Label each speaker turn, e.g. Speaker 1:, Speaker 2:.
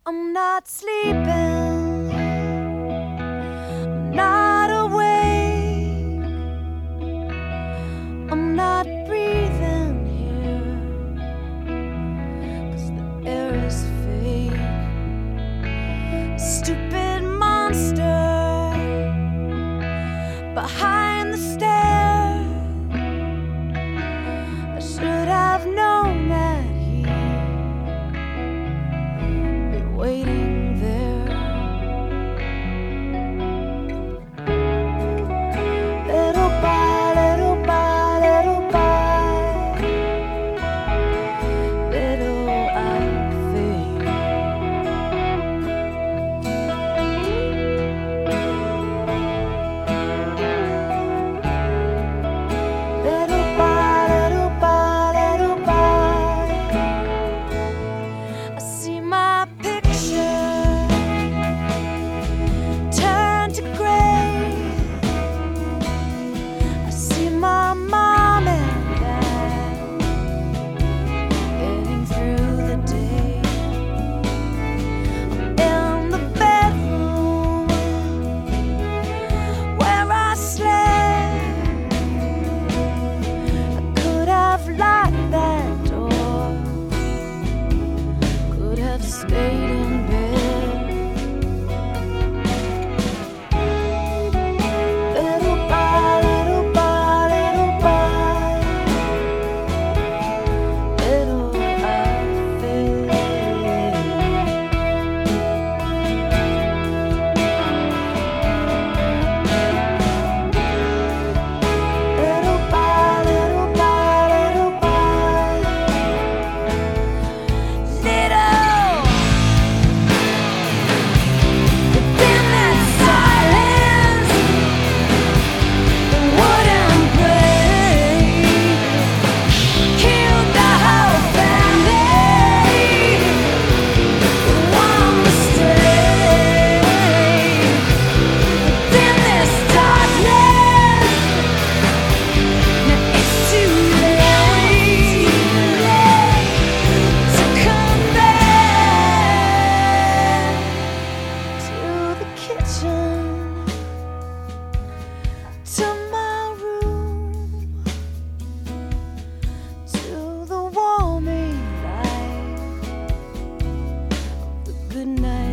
Speaker 1: I'm not sleeping, I'm not awake, I'm not breathing here, 'cause the air is fake. Stupid monster behind the stairs, I should have known that waiting there. Little by little by little by little I fade. Little by little by little by I see my turn to gray. I see my mom and dad getting through the day. I'm in the bedroom where I slept. I could have locked that door, could have stayed in bed. To my room, to the warming light of the good night.